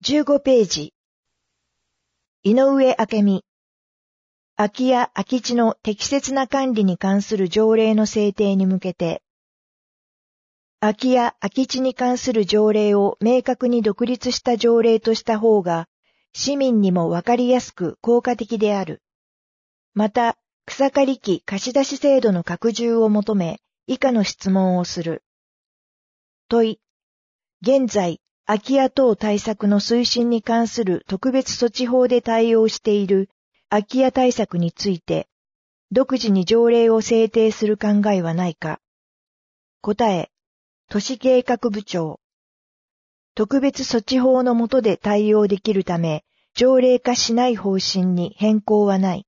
15ページ。井上明美。空き家・空き地の適切な管理に関する条例の制定に向けて、空き家・空き地に関する条例を明確に独立した条例とした方が、市民にもわかりやすく効果的である。また、草刈り機貸出制度の拡充を求め、以下の質問をする。問い。現在、空き家等対策の推進に関する特別措置法で対応している空き家対策について、独自に条例を制定する考えはないか。答え。都市計画部長。特別措置法の下で対応できるため、条例化しない方針に変更はない。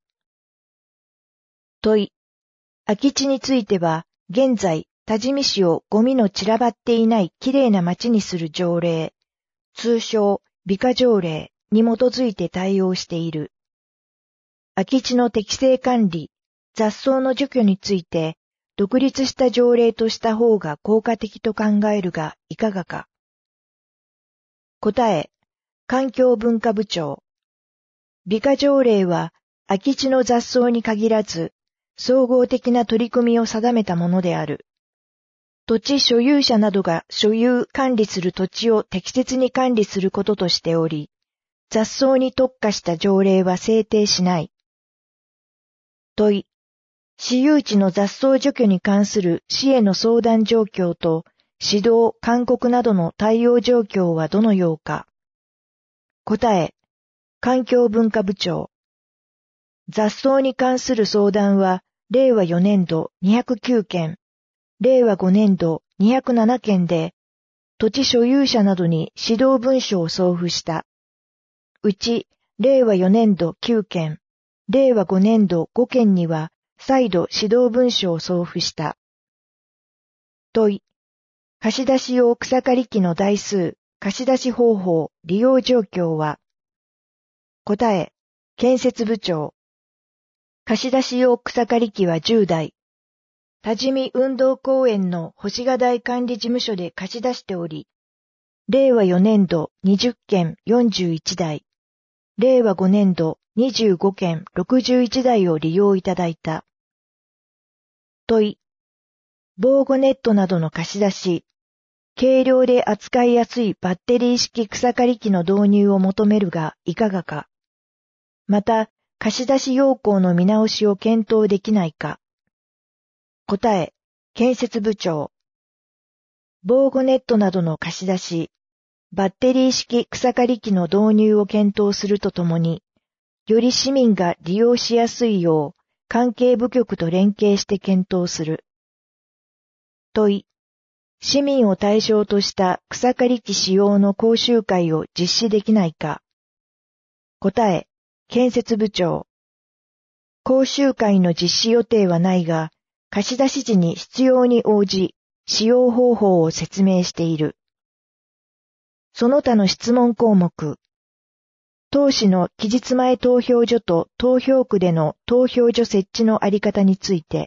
問い。空き地については、現在、多治見市をゴミの散らばっていないきれいな街にする条例、通称、美化条例に基づいて対応している。空き地の適正管理、雑草の除去について、独立した条例とした方が効果的と考えるがいかがか。答え、環境文化部長。美化条例は、空き地の雑草に限らず、総合的な取り組みを定めたものである。土地所有者などが所有・管理する土地を適切に管理することとしており、雑草に特化した条例は制定しない。問い。私有地の雑草除去に関する市への相談状況と指導・勧告などの対応状況はどのようか。答え。環境文化部長。雑草に関する相談は、令和4年度209件、令和5年度207件で、土地所有者などに指導文書を送付した。うち、令和4年度9件、令和5年度5件には、再度指導文書を送付した。問い。貸出用草刈り機の台数、貸出方法、利用状況は。答え。建設部長。貸出用草刈り機は10台。多治見運動公園の星ヶ台管理事務所で貸し出しており、令和4年度20件41台、令和5年度25件61台を利用いただいた。問い。防護ネットなどの貸し出し、軽量で扱いやすいバッテリー式草刈り機の導入を求めるがいかがか。また、貸し出し要項の見直しを検討できないか。答え、建設部長。防護ネットなどの貸し出し、バッテリー式草刈り機の導入を検討するとともに、より市民が利用しやすいよう、関係部局と連携して検討する。問い。市民を対象とした草刈り機使用の講習会を実施できないか。答え、建設部長。講習会の実施予定はないが、貸し出し時に必要に応じ、使用方法を説明している。その他の質問項目。当市の期日前投票所と投票区での投票所設置のあり方について。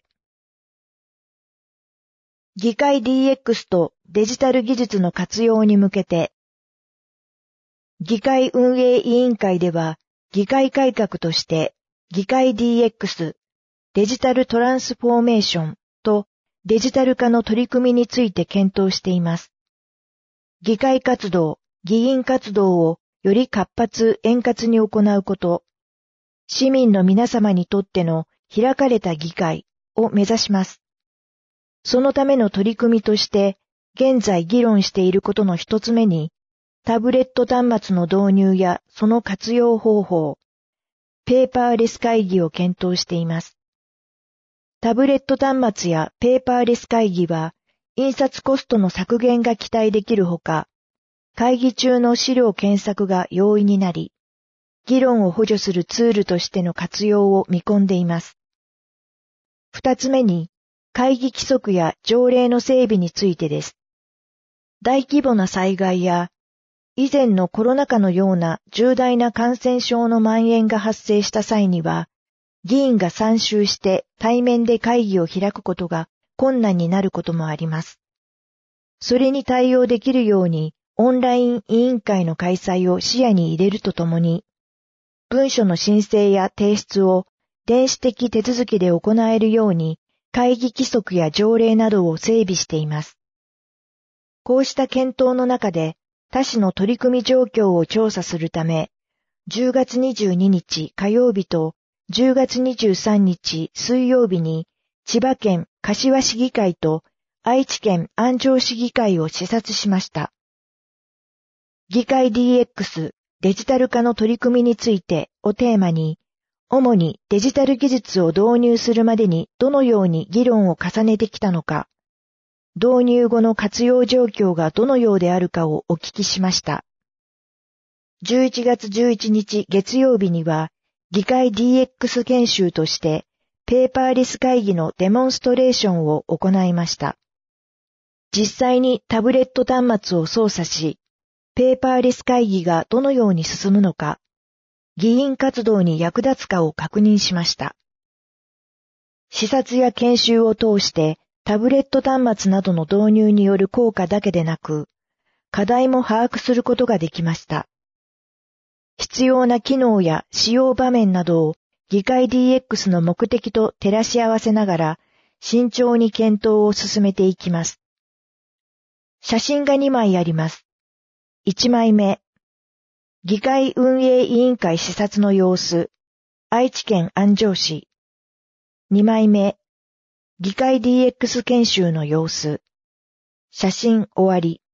議会 DX とデジタル技術の活用に向けて。議会運営委員会では、議会改革として、議会 DX、デジタルトランスフォーメーションとデジタル化の取り組みについて検討しています。議会活動、議員活動をより活発円滑に行うこと、市民の皆様にとっての開かれた議会を目指します。そのための取り組みとして、現在議論していることの一つ目に、タブレット端末の導入やその活用方法、ペーパーレス会議を検討しています。タブレット端末やペーパーレス会議は、印刷コストの削減が期待できるほか、会議中の資料検索が容易になり、議論を補助するツールとしての活用を見込んでいます。二つ目に、会議規則や条例の整備についてです。大規模な災害や、以前のコロナ禍のような重大な感染症の蔓延が発生した際には、議員が参集して対面で会議を開くことが困難になることもあります。それに対応できるようにオンライン委員会の開催を視野に入れるとともに、文書の申請や提出を電子的手続きで行えるように会議規則や条例などを整備しています。こうした検討の中で他市の取り組み状況を調査するため、10月22日火曜日と10月23日水曜日に千葉県柏市議会と愛知県安城市議会を視察しました。議会 DX デジタル化の取り組みについてをテーマに、主にデジタル技術を導入するまでにどのように議論を重ねてきたのか、導入後の活用状況がどのようであるかをお聞きしました。11月11日月曜日には、議会 DX 研修として、ペーパーレス会議のデモンストレーションを行いました。実際にタブレット端末を操作し、ペーパーレス会議がどのように進むのか、議員活動に役立つかを確認しました。視察や研修を通してタブレット端末などの導入による効果だけでなく、課題も把握することができました。必要な機能や使用場面などを議会 DX の目的と照らし合わせながら慎重に検討を進めていきます。写真が2枚あります。1枚目、議会運営委員会視察の様子、愛知県安城市。2枚目、議会 DX 研修の様子。写真終わり。